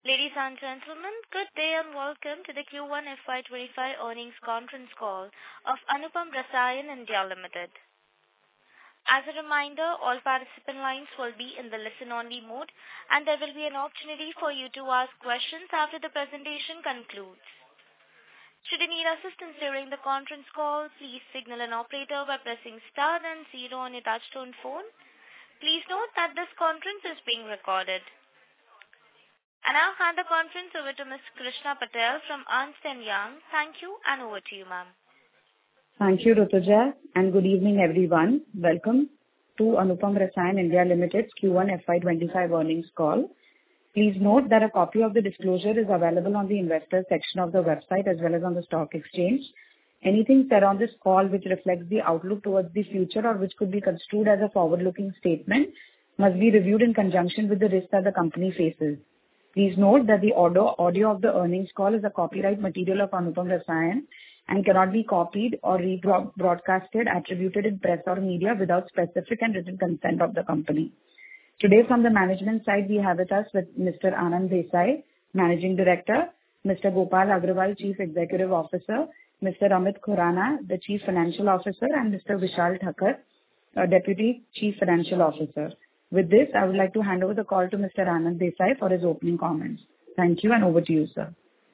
Ladies and gentlemen, good day and welcome to the Q1 FY25 earnings conference call of Anupam Rasayan India Limited. As a reminder, all participant lines will be in the listen-only mode, and there will be an opportunity for you to ask questions after the presentation concludes. Should you need assistance during the conference call, please signal an operator by pressing star and 0 on your touchtone phone. Please note that this conference is being recorded. And I'll hand the conference over to Ms. Krishna Patel from Ernst & Young. Thank you, and over to you, ma'am. Thank you, Rutuja, and good evening, everyone. Welcome to Anupam Rasayan India Limited's Q1 FY25 earnings call. Please note that a copy of the disclosure is available on the investors section of the website as well as on the stock exchange. Anything said on this call which reflects the outlook towards the future or which could be construed as a forward-looking statement must be reviewed in conjunction with the risks that the company faces. Please note that the audio of the earnings call is a copyright material of Anupam Rasayan and cannot be copied or rebroadcasted, attributed in press or media without specific and written consent of the company. Today, from the management side, we have with us Mr. Anand Desai, Managing Director, Mr. Gopal Agarwal, Chief Executive Officer, Mr. Amit Khurana, the Chief Financial Officer, and Mr. Vishal Thakkar, Deputy Chief Financial Officer. With this, I would like to hand over the call to Mr. Anand Desai for his opening comments. Thank you, and over to you, sir.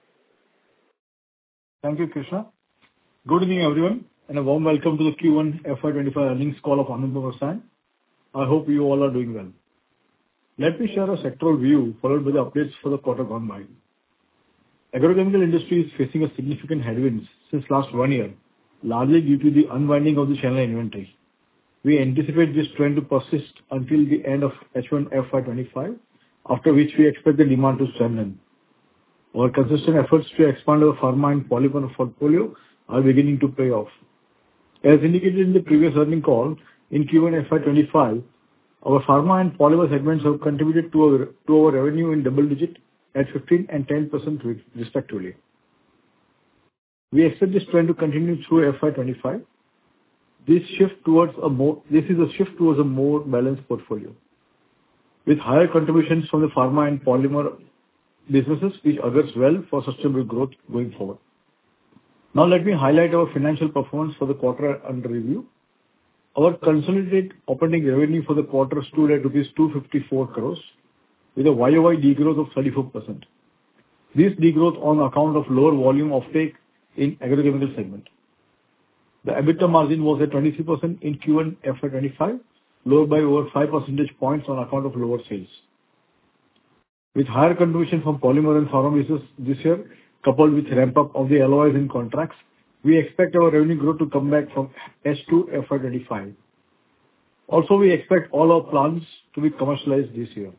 Thank you, Krishna. Good evening, everyone, and a warm welcome to the Q1 FY25 earnings call of Anupam Rasayan. I hope you all are doing well. Let me share a sectoral view followed by the updates for the quarter gone by. Agrochemical industry is facing a significant headwinds since last 1 year, largely due to the unwinding of the channel inventory. We anticipate this trend to persist until the end of H1 FY25, after which we expect the demand to strengthen. Our consistent efforts to expand our pharma and polymer portfolio are beginning to pay off. As indicated in the previous earnings call, in Q1 FY25, our pharma and polymer segments have contributed to our revenue in double digit at 15% and 10% respectively. We expect this trend to continue through FY25. This is a shift towards a more balanced portfolio, with higher contributions from the pharma and polymer businesses, which augurs well for sustainable growth going forward. Now, let me highlight our financial performance for the quarter under review. Our consolidated operating revenue for the quarter stood at rupees 254 crores, with a YOY degrowth of 34%. This degrowth on account of lower volume offtake in agrochemical segment. The EBITDA margin was at 23% in Q1 FY25, lower by over 5 percentage points on account of lower sales. With higher contribution from polymer and pharma business this year, coupled with ramp-up of the LOIs in contracts, we expect our revenue growth to come back from H2 FY25. Also, we expect all our plants to be commercialized this year.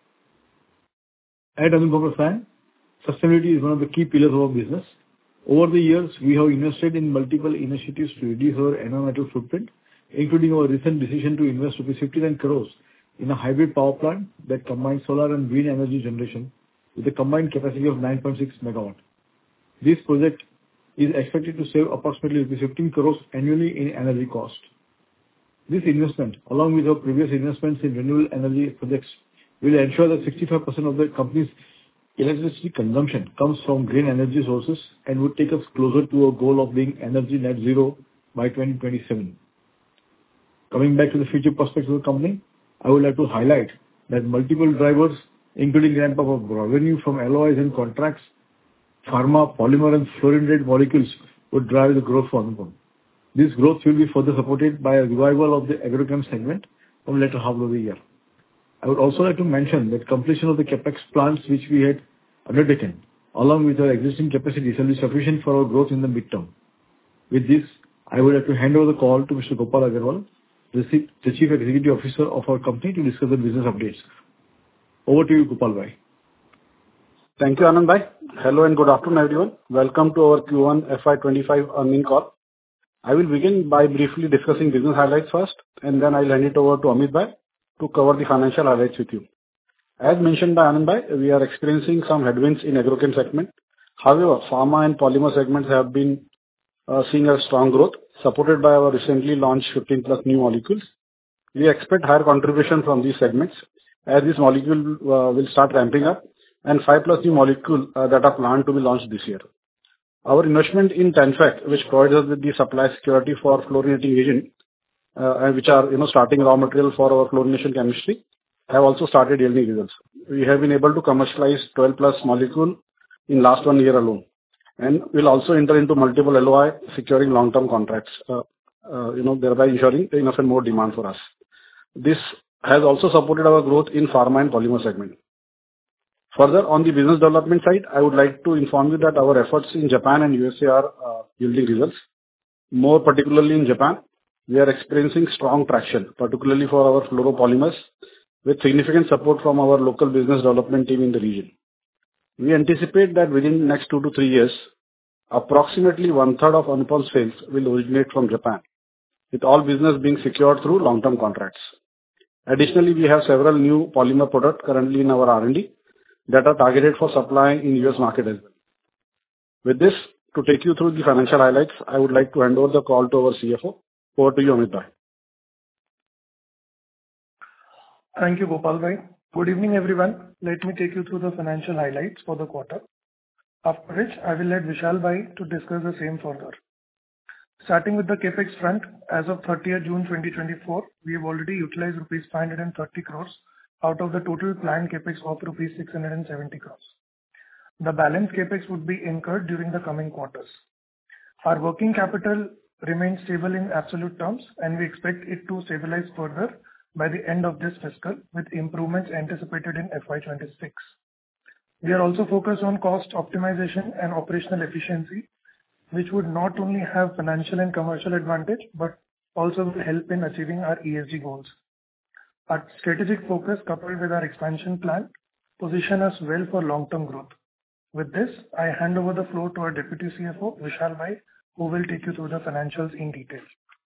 At Anupam Rasayan, sustainability is one of the key pillars of our business. Over the years, we have invested in multiple initiatives to reduce our environmental footprint, including our recent decision to invest rupees 59 crores in a hybrid power plant that combines solar and wind energy generation with a combined capacity of 9.6 megawatt. This project is expected to save approximately 15 crores annually in energy cost. This investment, along with our previous investments in renewable energy projects, will ensure that 65% of the company's electricity consumption comes from green energy sources and would take us closer to our goal of being energy net zero by 2027. Coming back to the future prospects of the company, I would like to highlight that multiple drivers, including ramp-up of revenue from LOIs and contracts, pharma, polymer, and fluorinated molecules, would drive the growth for Anupam. This growth will be further supported by a revival of the agrochem segment from later half of the year. I would also like to mention that completion of the capex plans which we had undertaken, along with our existing capacity, shall be sufficient for our growth in the midterm. With this, I would like to hand over the call to Mr. Gopal Agarwal, the Chief Executive Officer of our company, to discuss the business updates. Over to you, Gopal bhai. Thank you, Anand bhai. Hello and good afternoon, everyone. Welcome to our Q1 FY25 earnings call. I will begin by briefly discussing business highlights first, and then I'll hand it over to Amit bhai to cover the financial highlights with you. As mentioned by Anand bhai, we are experiencing some headwinds in agrochem segment. However, pharma and polymer segments have been seeing a strong growth, supported by our recently launched 15+ new molecules. We expect higher contribution from these segments as this molecule will start ramping up and 5+ new molecules that are planned to be launched this year. Our investment in Tenfac, which provides us with the supply security for fluorinating agent, and which are, starting raw material for our fluorination chemistry, have also started yielding results. We have been able to commercialize 12+ molecule in last 1 year alone, and we'll also enter into multiple LOI, securing long-term contracts, thereby ensuring enough and more demand for us. This has also supported our growth in pharma and polymer segment. Further, on the business development side, I would like to inform you that our efforts in Japan and USA are yielding results. More particularly in Japan, we are experiencing strong traction, particularly for our fluoropolymers, with significant support from our local business development team in the region. We anticipate that within the next 2 to 3 years, approximately 1/3 of Anupam's sales will originate from Japan, with all business being secured through long-term contracts. Additionally, we have several new polymer products currently in our R&D that are targeted for supply in US market as well. With this, to take you through the financial highlights, I would like to hand over the call to our CFO. Over to you, Amit Bhai. Thank you, Gopal Bhai. Good evening, everyone. Let me take you through the financial highlights for the quarter, after which I will let Vishal Bhai to discuss the same further. Starting with the CapEx front, as of 30th June 2024, we have already utilized rupees 530 crores out of the total planned CapEx of rupees 670 crores. The balance CapEx would be incurred during the coming quarters. Our working capital remains stable in absolute terms, and we expect it to stabilize further by the end of this fiscal, with improvements anticipated in FY26. We are also focused on cost optimization and operational efficiency, which would not only have financial and commercial advantage, but also will help in achieving our ESG goals. Our strategic focus, coupled with our expansion plan, position us well for long-term growth. With this, I hand over the floor to our Deputy CFO, Vishal Bhai, who will take you through the financials in detail.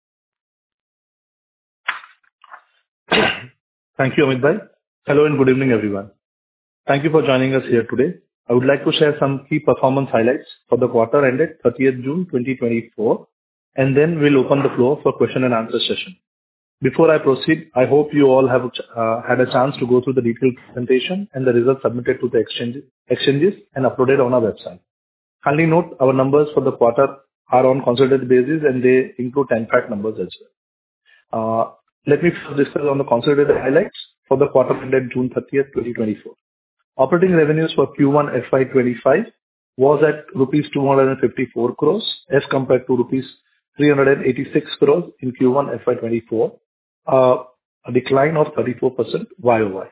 Thank you, Amit Bhai. Hello and good evening, everyone. Thank you for joining us here today. I would like to share some key performance highlights for the quarter ended 30th June 2024, and then we'll open the floor for question and answer session. Before I proceed, I hope you all have had a chance to go through the detailed presentation and the results submitted to the exchanges and uploaded on our website. Kindly note, our numbers for the quarter are on consolidated basis, and they include Tenfac numbers as well. Let me first discuss on the consolidated highlights for the quarter ended June 30th, 2024. Operating revenues for Q1 FY25 was at rupees 254 crores as compared to rupees 386 crores in Q1 FY24, a decline of 34% YOY.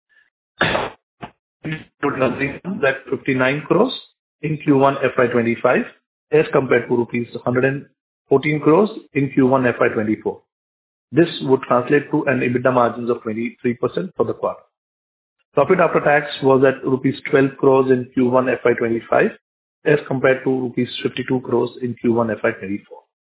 That 59 crores in Q1 FY25 as compared to rupees 114 crores in Q1 FY24. This would translate to an EBITDA margins of 23% for the quarter. Profit after tax was at rupees 12 crores in Q1 FY25 as compared to rupees 52 crores in Q1 FY24.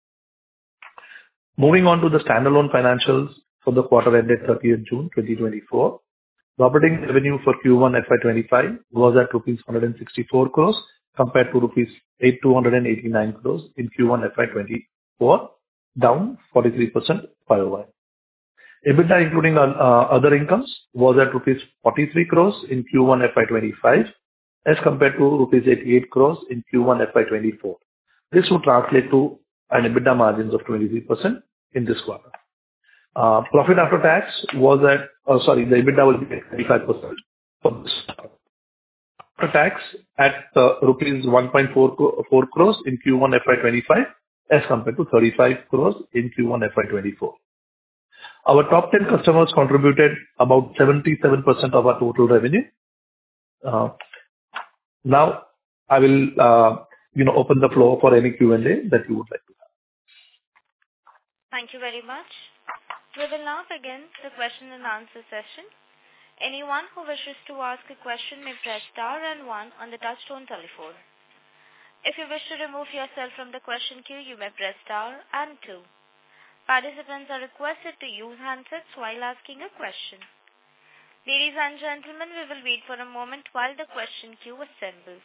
Moving on to the standalone financials for the quarter ended 30th June 2024. The operating revenue for Q1 FY25 was at rupees 164 crores compared to rupees 289 crores in Q1 FY24, down 43% YOY. EBITDA, including other incomes, was at rupees 43 crores in Q1 FY25 as compared to rupees 88 crores in Q1 FY24. This would translate to an EBITDA margins of 23% in this quarter. Profit after tax was at, the EBITDA will be at 35% for this quarter. After tax at rupees 1.44 crores in Q1 FY25 as compared to 35 crores in Q1 FY24. Our top 10 customers contributed about 77% of our total revenue. Now, I will open the floor for any Q&A that you would like to have. Thank you very much. We will now begin the question and answer session. Anyone who wishes to ask a question may press star and 1 on the touchtone telephone. If you wish to remove yourself from the question queue, you may press star and 2. Participants are requested to use handsets while asking a question. Ladies and gentlemen, we will wait for a moment while the question queue assembles.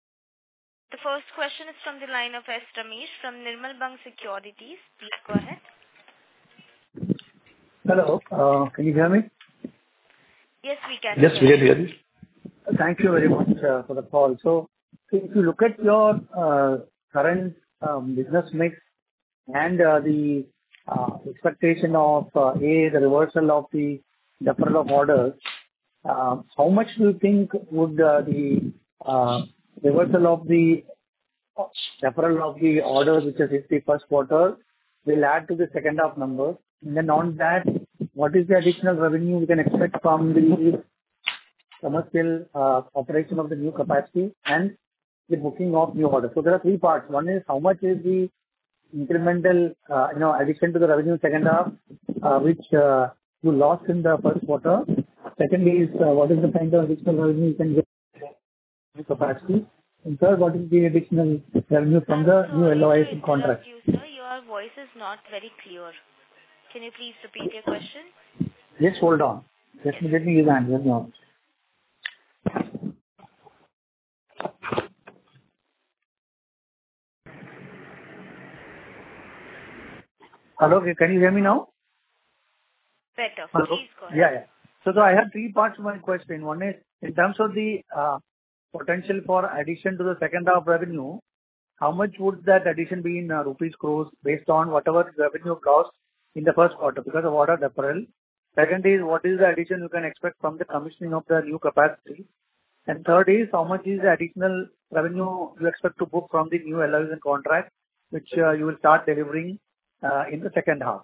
The first question is from the line of S. Ramesh from Nirmal Bang Securities. Please go ahead. Hello. Can you hear me? Yes, we can. Yes, we can hear you. Thank you very much for the call. So if you look at your current business mix and the expectation of the reversal of the deferral of orders, how much do you think would the reversal of the deferral of the orders, which is the first quarter, will add to the second half numbers? And then on that, what is the additional revenue we can expect from the commercial operation of the new capacity and the booking of new orders? So there are three parts. One is how much is the incremental addition to the revenue second half, which you lost in the first quarter. Second is what is the kind of additional revenue you can get from new capacity. And third, what is the additional revenue from the new LOIs and contracts? You, sir, your voice is not very clear. Can you please repeat your question? Yes, hold on. Let me use the answer now. Hello, can you hear me now? Better. Hello? Please go ahead. Yeah. So I have three parts to my question. One is in terms of the potential for addition to the second half revenue, how much would that addition be in rupees crores based on whatever revenue lost in the first quarter because of order deferral? Second is what is the addition you can expect from the commissioning of the new capacity? And third is how much is the additional revenue you expect to book from the new LOIs and contracts, which you will start delivering in the second half?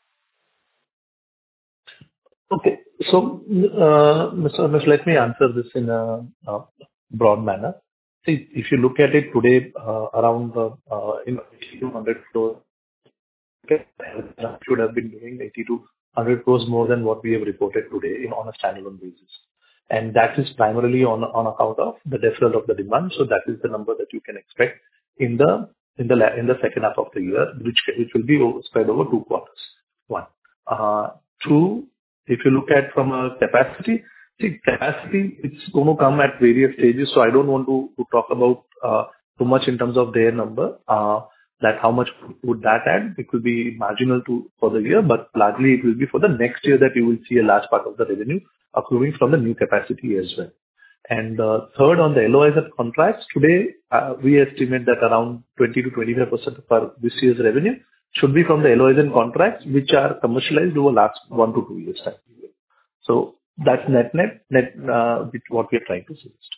Okay. So, Mr. let me answer this in a broad manner. See, if you look at it today, around 200 crores, should have been doing 80 to 100 crores more than what we have reported today on a standalone basis. And that is primarily on account of the deferral of the demand. So that is the number that you can expect in the second half of the year, which will be spread over 2 quarters. One. Two, if you look at from a capacity, it's going to come at various stages. So I don't want to talk about too much in terms of their number. That how much would that add? It will be marginal for the year, but largely it will be for the next year that you will see a large part of the revenue accruing from the new capacity as well. And third, on the LOIs and contracts, today we estimate that around 20 to 25% of this year's revenue should be from the LOIs and contracts, which are commercialized over last 1 to 2 years time period. So that's net, what we are trying to suggest.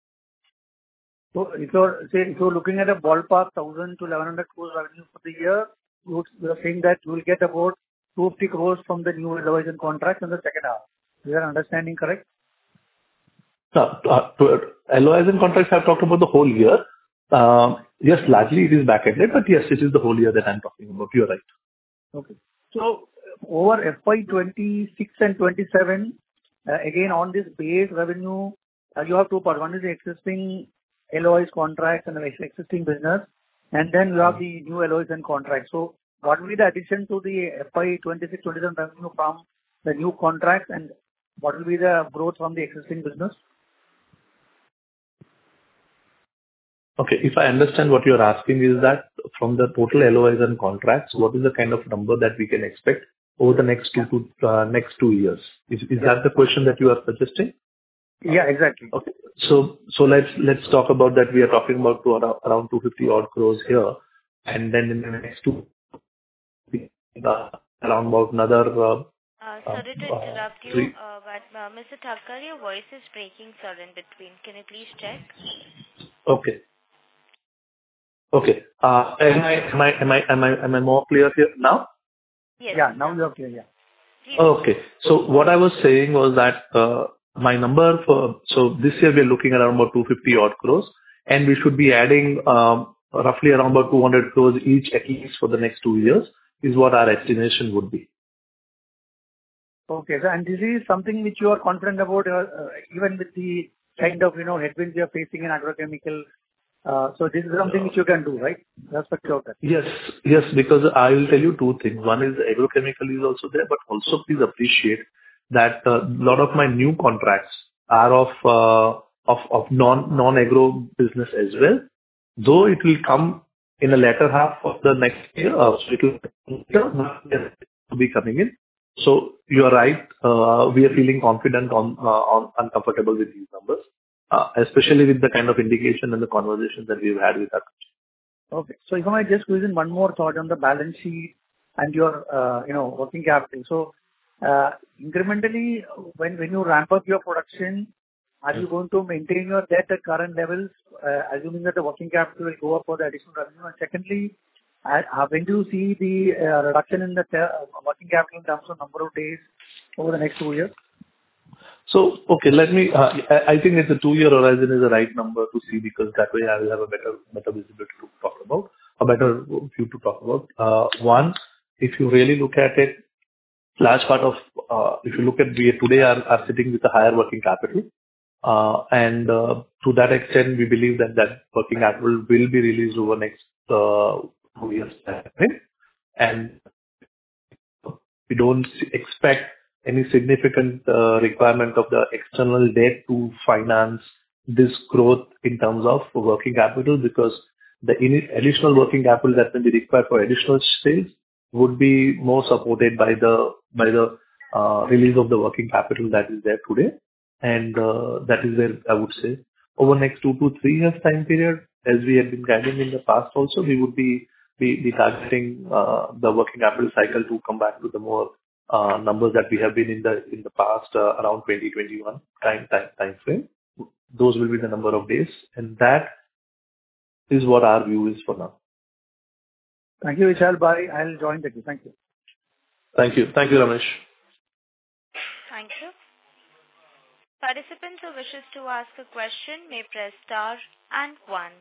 So if you're looking at a ballpark 1,000 to 1,100 crores revenue for the year, you're saying that you will get about 250 crores from the new LOIs and contracts in the second half. Is that understanding correct? LOIs and contracts I've talked about the whole year. Yes, largely it is back-ended, but yes, it is the whole year that I'm talking about. You're right. Okay. So over FY 26 and 27, again on this base revenue, you have two parts. One is the existing LOIs contracts and the existing business, and then you have the new LOIs and contracts. So what will be the addition to the FY 26, 27 revenue from the new contracts, and what will be the growth from the existing business? Okay. If I understand what you're asking is that from the total LOIs and contracts, what is the kind of number that we can expect over the next 2 years? Is that the question that you are suggesting? Yeah, exactly. Okay. So let's talk about that. We are talking about around 250 odd crores here, and then in the next 2 around about another. Sorry to interrupt you, but Mr. Thakkar, your voice is breaking, sir, in between. Can you please check? Okay. Am I more clear here now? Yes. Yeah, now you're clear. Yeah. Okay. So what I was saying was that my number so this year we are looking around about 250 odd crores, and we should be adding roughly around about 200 crores each at least for the next 2 years is what our estimation would be. Okay. So, and this is something which you are confident about, even with the kind of headwinds you are facing in agrochemical. So this is something which you can do, right? Irrespective of that. Yes, because I will tell you two things. One is the agrochemical is also there, but also please appreciate that a lot of my new contracts are of non-agro business as well. Though it will come in the latter half of the next year, so it will be coming in. So you are right. We are feeling confident on and comfortable with these numbers, especially with the kind of indication and the conversations that we've had with our customers. Okay. So if I might just squeeze in one more thought on the balance sheet and your, working capital. So, incrementally, when you ramp up your production, are you going to maintain your debt at current levels, assuming that the working capital will go up for the additional revenue? And secondly, when do you see the reduction in the working capital in terms of number of days over the next 2 years? So, okay, let me, I think it's a 2-year horizon is the right number to see, because that way I will have a better visibility to talk about, a better view to talk about. One, if you really look at it, large part of, if you look at we today are sitting with a higher working capital. And to that extent, we believe that working capital will be released over next 2 years. And we don't expect any significant requirement of the external debt to finance this growth in terms of working capital, because the additional working capital that may be required for additional sales would be more supported by the release of the working capital that is there today. And that is where I would say over next 2 to 3 years time period, as we have been guiding in the past also, we would be targeting the working capital cycle to come back to the more numbers that we have been in the past, around 2021 time frame. Those will be the number of days, and that is what our view is for now. Thank you, Vishal Bhai. I'll join the queue. Thank you. Thank you, Ramesh. Thank you. Participants who wishes to ask a question may press star and 1.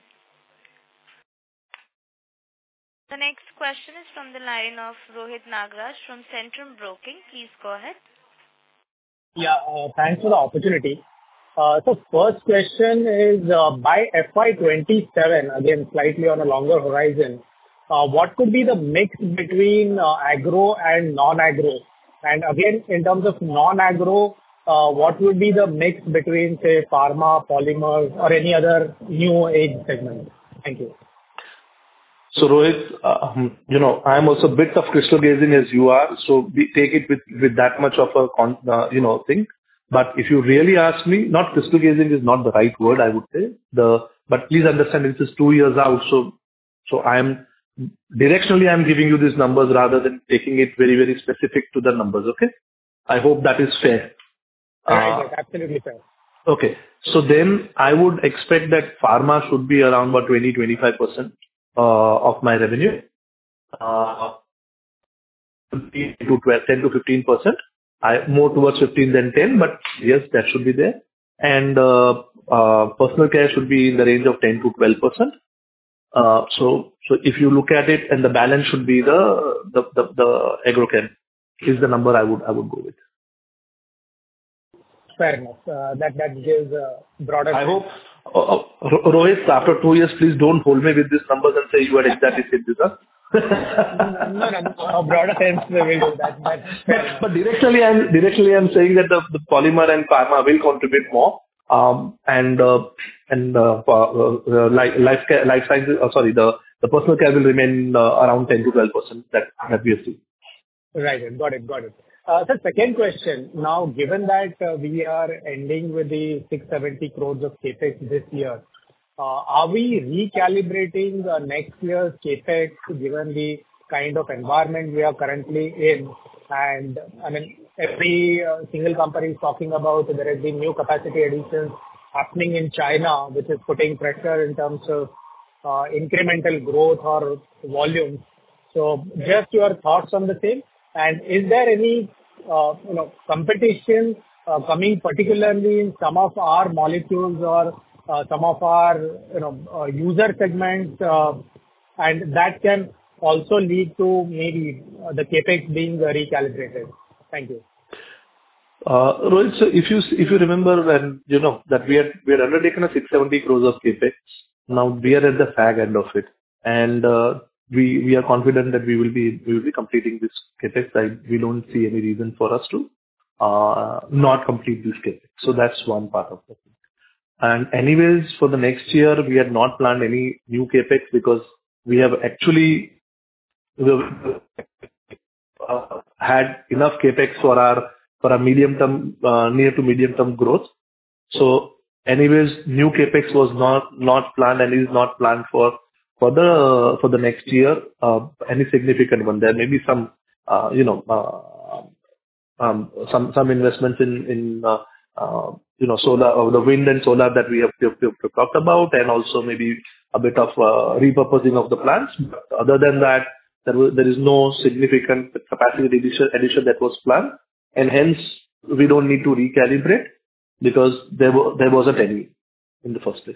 The next question is from the line of Rohit Nagraj from Centrum Broking. Please go ahead. Yeah, thanks for the opportunity. So first question is, by FY27, again, slightly on a longer horizon, what could be the mix between agro and non-agro? And again, in terms of non-agro, what would be the mix between, say, pharma, polymers, or any other new age segment? Thank you. So Rohit, I'm also a bit of crystal gazing as you are, so we take it with that much of a thing. But if you really ask me, not crystal gazing is not the right word, I would say. But please understand, this is 2 years out, so I'm giving you these numbers rather than taking it very, very specific to the numbers. Okay, I hope that is fair. Right, absolutely fair. Okay, so then I would expect that pharma should be around about 20-25% of my revenue, 10 to 15%. More towards 15 than 10, but yes, that should be there. And personal care should be in the range of 10 to 12%. So if you look at it, and the balance should be the agrochem is the number I would go with. Fair enough. That gives a broader. I hope, Rohit, after 2 years, please don't hold me with these numbers and say you had exactly said this. No, broader sense we will do that. But directionally, I'm saying that the polymer and pharma will contribute more, and life sciences. The personal care will remain around 10 to 12% that we have seen. Right, got it. So second question. Now, given that we are ending with the 670 crores of capex this year, are we recalibrating next year's capex given the kind of environment we are currently in? And I mean, every single company is talking about there has been new capacity additions happening in China, which is putting pressure in terms of incremental growth or volume. So just your thoughts on the same. And is there any competition coming particularly in some of our molecules or some of our user segments, and that can also lead to maybe the capex being recalibrated? Thank you. Rohit, so if you remember when that we had undertaken a 670 crores of capex. Now we are at the fag end of it, and we are confident that we will be completing this capex. We don't see any reason for us to not complete this capex. So that's one part of it. And anyways, for the next year, we had not planned any new capex because we have actually had had enough CapEx for our medium-term, near to medium-term growth. So anyways, new CapEx was not planned and is not planned for the next year, any significant one. There may be some, some investments in solar, or the wind and solar that we have talked about, and also maybe a bit of repurposing of the plants. But other than that, there is no significant capacity addition that was planned, and hence we don't need to recalibrate because there wasn't any in the first place.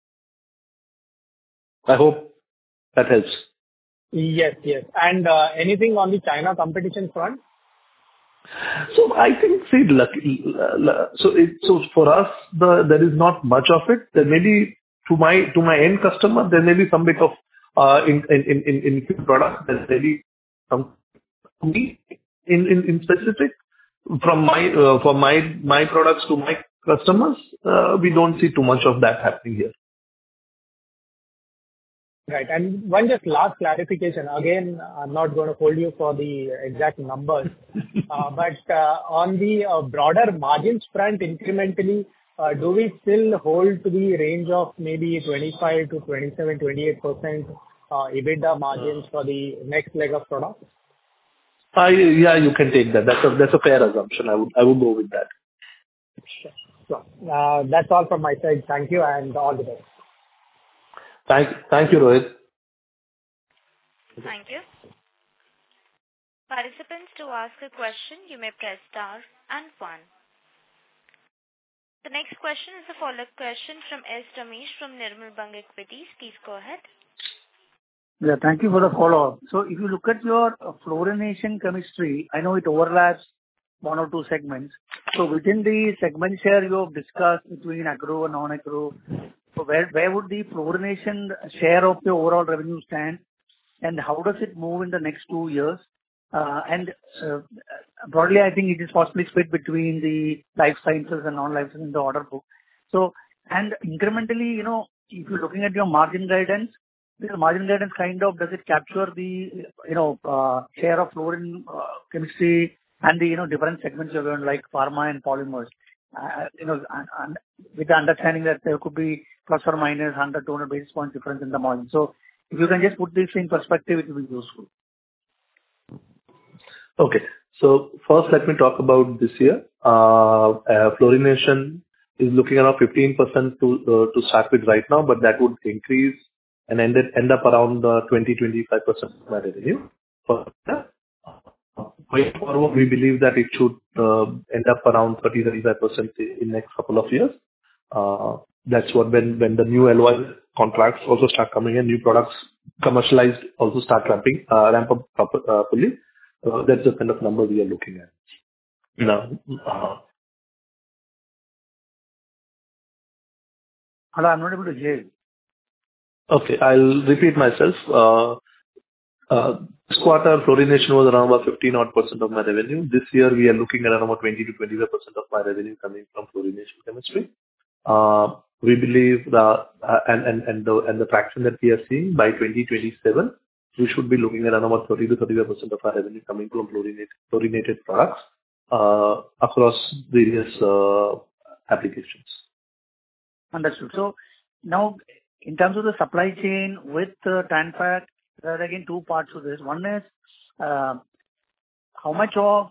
I hope that helps. Yes. And anything on the China competition front? So I think, so for us, there is not much of it. There may be to my end customer, there may be some bit of in products. There may be some in specific from my products to my customers. We don't see too much of that happening here. Right. And one just last clarification. Again, I'm not going to hold you for the exact numbers, but on the broader margins front, incrementally, do we still hold to the range of maybe 25 to 27, 28% EBITDA margins for the next leg of products? Yeah, you can take that. That's a fair assumption. I would go with that. Sure. That's all from my side. Thank you and all the best. Thank you, Rohit. Thank you. Participants, to ask a question, you may press star and 1. The next question is a follow-up question from S. Ramesh from Nirmal Bang Equities. Please go ahead. Yeah, thank you for the follow-up. So if you look at your fluorination chemistry, I know it overlaps one or two segments. So within the segment share you have discussed between agro and non-agro, so where would the fluorination share of the overall revenue stand, and how does it move in the next 2 years? Broadly, I think it is possibly split between the life sciences and non-life sciences in the order book. So, and incrementally, if you're looking at your margin guidance, the margin guidance kind of, does it capture the, share of fluorine chemistry and the, different segments you're going, like pharma and polymers? And with the understanding that there could be plus or minus 100, 200 basis points difference in the margin. So if you can just put this in perspective, it will be useful. Okay. So first, let me talk about this year. Fluorination is looking around 15% to start with right now, but that would increase and end up around 20-25% of my revenue. Going forward, we believe that it should end up around 30-35% in next couple of years. That's what when the new LOI contracts also start coming in, new products commercialized also start ramp up fully. That's the kind of number we are looking at. Now, Hello, I'm not able to hear you. Okay, I'll repeat myself. This quarter, fluorination was around about 15% of my revenue. This year, we are looking at around about 20 to 25% of my revenue coming from fluorination chemistry. We believe that and the traction that we are seeing by 2027, we should be looking at around about 30 to 35% of our revenue coming from fluorinated products across various applications. Understood. So now, in terms of the supply chain with TANFAC, there are again two parts to this. One is how much of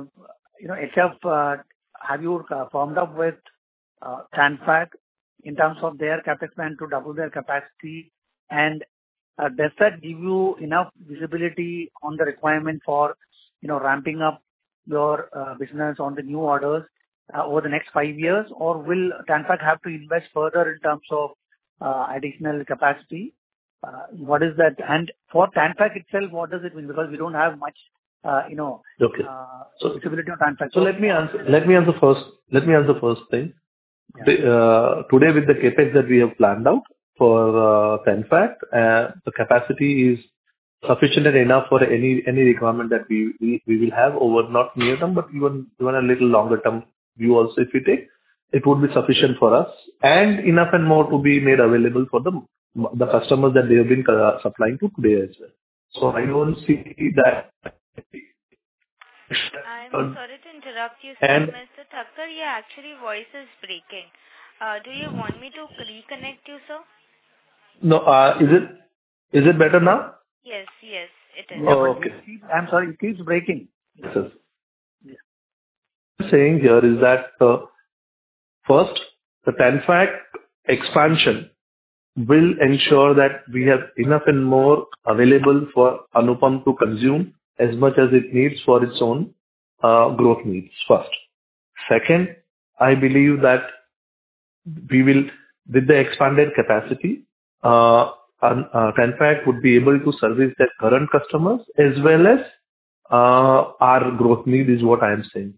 HF have you firmed up with TANFAC in terms of their capex plan to double their capacity, and does that give you enough visibility on the requirement for ramping up your business on the new orders over the next 5 years, or will TANFAC have to invest further in terms of additional capacity? What is that? And for TANFAC itself, what does it mean? Because we don't have much, Okay. visibility on TANFAC. So let me answer first thing. Yeah. Today, with the capex that we have planned out for TANFAC, the capacity is sufficient and enough for any requirement that we will have over not near term, but even a little longer term view also. If we take, it would be sufficient for us and enough and more to be made available for the customers that they have been supplying to today as well. So I don't see that. I'm sorry to interrupt you, sir. And Mr. Thakkar, your actually voice is breaking. Do you want me to reconnect you, sir? no, is it better now? Yes, it is. Yeah, but Okay. I'm sorry, it keeps breaking. Yes, yes. What I'm saying here is that first, the TANFAC expansion will ensure that we have enough and more available for Anupam to consume as much as it needs for its own growth needs first. Second, I believe that we will, with the expanded capacity, TANFAC would be able to service their current customers as well as our growth need is what I am saying.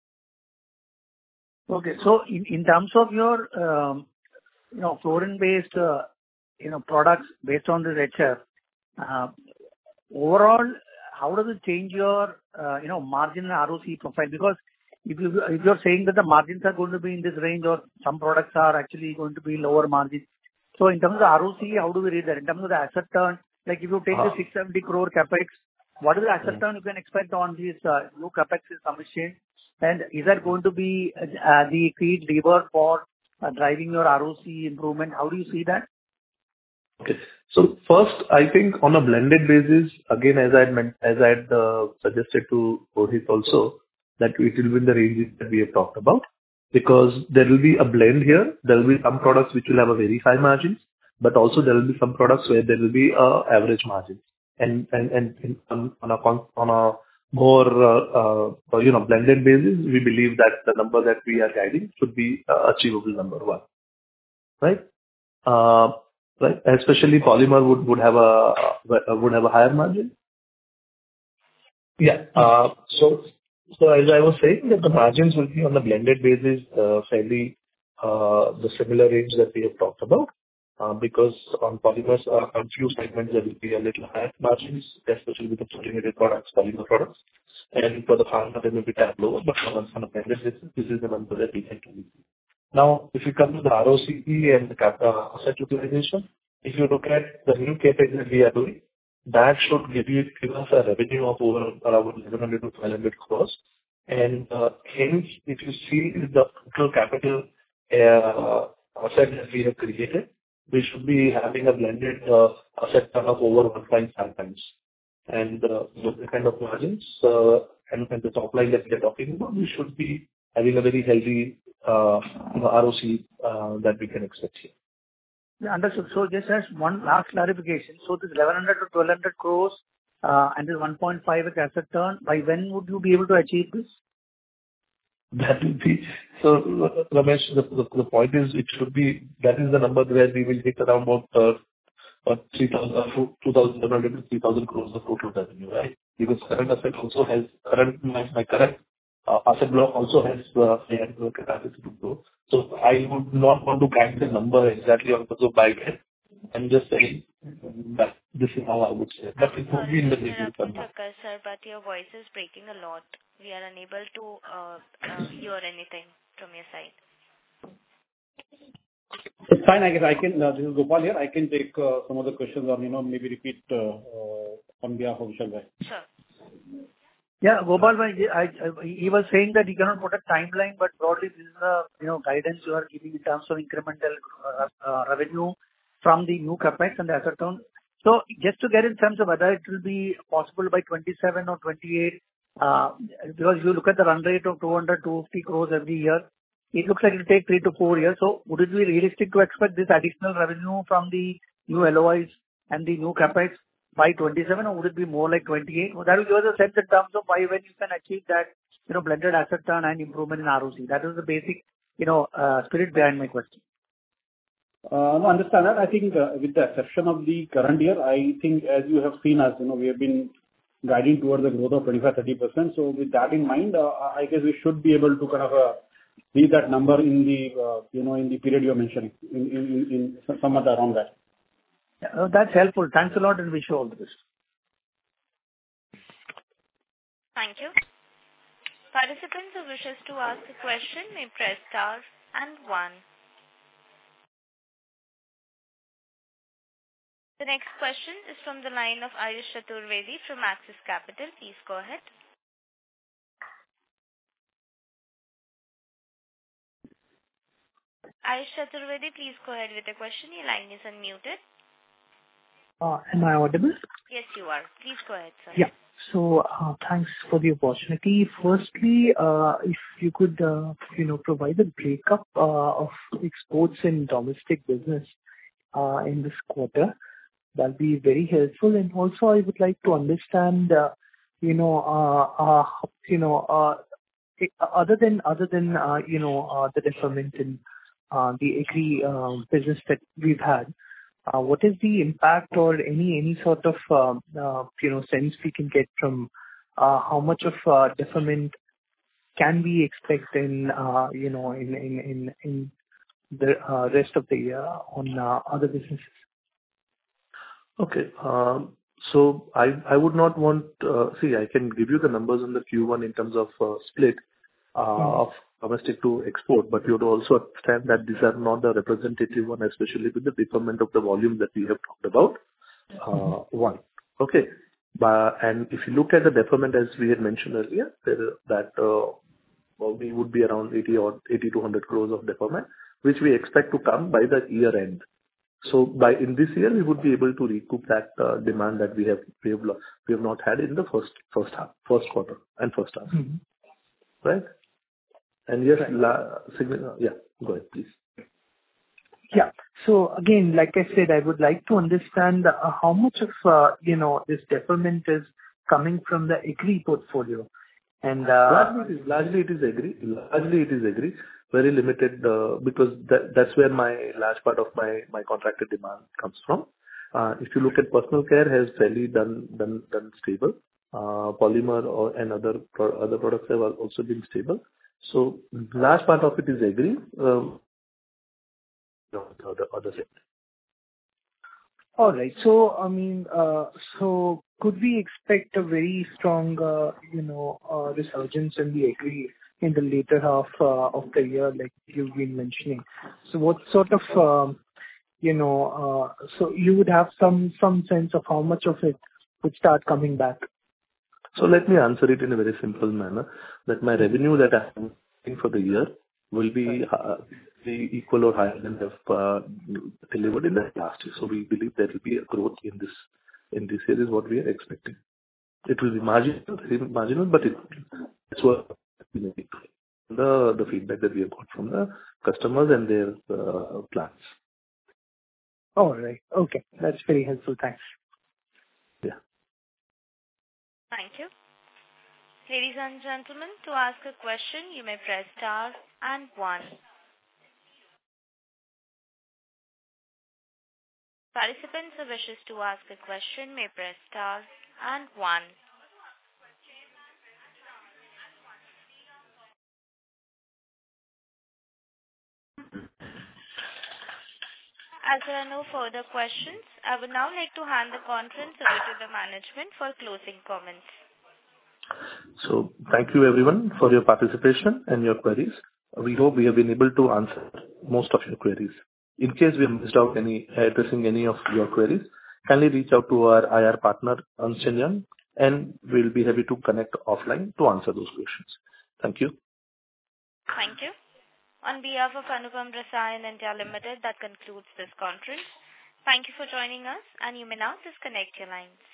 Okay. So in terms of your, fluorine-based, products based on this HF, overall, how does it change your, margin and ROC profile? Because if you're saying that the margins are going to be in this range or some products are actually going to be lower margin. So in terms of ROC, how do we read that? In terms of the asset turn, like if you take the 670 crore CapEx, what is the asset turn you can expect on these new CapEx is commissioned? And is that going to be the key lever for driving your ROC improvement? How do you see that? Okay. So first, I think on a blended basis, again, as I had suggested to Rohit also, that it will be in the ranges that we have talked about, because there will be a blend here. There will be some products which will have a very high margins, but also there will be some products where there will be average margins. And on a more blended basis, we believe that the number that we are guiding should be achievable, number one, right? Right, especially polymer would have a higher margin. Yeah. So as I was saying, that the margins will be on a blended basis, fairly the similar range that we have talked about, because on polymers, on few segments there will be a little higher margins, especially with the fluorinated products, polymer products, and for the pharma there may be tad lower, but on a blended basis, this is the number that we can see. Now, if you come to the ROCE and the asset utilization, if you look at the new CapEx that we are doing, that should give us a revenue of over around 1,100 to 1,200 crores. And hence, if you see the total capital asset that we have created, we should be having a blended asset turn of over 1.5 times. And with the kind of margins and the top line that we are talking about, we should be having a very healthy ROC that we can expect here. Yeah, understood. So just as one last clarification. So this 1,100 to 1,200 crores and this 1.5 with asset turn, by when would you be able to achieve this? That will be so, Ramesh. The point is, it should be that is the number where we will hit around about 2,700 to 3,000 crores of total revenue, right? Because current asset also has my current asset block also has the capacity to grow. So I would not want to guide the number exactly on the by when. I'm just saying that this is how I would say it. But it would be in the near term. Sir, but your voice is breaking a lot. We are unable to hear anything from your side. It's fine. I guess I can. This is Gopal here. I can take some of the questions or maybe repeat on behalf of Vishal Bhai. Sure. Yeah, Gopal bhai, he was saying that he cannot put a timeline, but broadly this is the guidance you are giving in terms of incremental revenue from the new capex and the asset turn. So just to get in terms of whether it will be possible by 27 or 28, because if you look at the run rate of 200, 250 crores every year, it looks like it will take 3 to 4 years. So would it be realistic to expect this additional revenue from the new LOIs and the new capex by 27, or would it be more like 28? Well, that will give us a sense in terms of by when you can achieve that, blended asset turn and improvement in ROC. That is the basic, spirit behind my question. No, understand that. I think with the exception of the current year, I think as you have seen us, we have been guiding towards a growth of 25-30%. So with that in mind, I guess we should be able to kind of reach that number in the in the period you are mentioning, in somewhat around that. Yeah, that's helpful. Thanks a lot, and wish you all the best. Thank you. Participants who wishes to ask a question may press star and 1. The next question is from the line of Ayush Chaturvedi from Axis Capital. Please go ahead. Ayush Chaturvedi, please go ahead with the question. Your line is unmuted. Am I audible? Yes, you are. Please go ahead, sir. Yeah. So, thanks for the opportunity. Firstly, if you could, provide a breakup of exports and domestic business in this quarter, that'll be very helpful. And also, I would like to understand, other than the deferment in the agri business that we've had, what is the impact or any sort of sense we can get from how much of deferment can we expect in the rest of the year on other businesses? Okay. So I would not want... See, I can give you the numbers in the Q1 in terms of split of domestic to export, but you would also understand that these are not the representative one, especially with the deferment of the volume that we have talked about. One. Okay. And if you look at the deferment, as we had mentioned earlier, we would be around 80 to 100 crores of deferment, which we expect to come by the year end. So in this year, we would be able to recoup that demand that we have not had in the first quarter and first half. Right? And yes, yeah, go ahead, please. Yeah. So again, like I said, I would like to understand how much of this deferment is coming from the agri portfolio. And largely it is agri. Very limited, because that's where my large part of my contracted demand comes from. If you look at personal care, has fairly done stable. Polymer and other products have also been stable. So large part of it is agri. The other sector. All right. So I mean, so could we expect a very strong, resurgence in the agri in the later half of the year, like you've been mentioning? So what sort of, so you would have some sense of how much of it would start coming back? So let me answer it in a very simple manner, that my revenue that I'm getting for the year will be equal or higher than have delivered in the last year. So we believe there will be a growth in this year is what we are expecting. It will be marginal, but it's what the feedback that we have got from the customers and their plans. All right. Okay. That's very helpful. Thanks. Yeah. Thank you. Ladies and gentlemen, to ask a question, you may press star and 1. Participants who wishes to ask a question may press star and 1. As there are no further questions, I would now like to hand the conference over to the management for closing comments. So thank you everyone for your participation and your queries. We hope we have been able to answer most of your queries. In case we have missed out addressing any of your queries, kindly reach out to our IR partner, Ernst & Young, and we'll be happy to connect offline to answer those questions. Thank you. Thank you. On behalf of Anupam Rasayan India Limited, that concludes this conference. Thank you for joining us, and you may now disconnect your lines.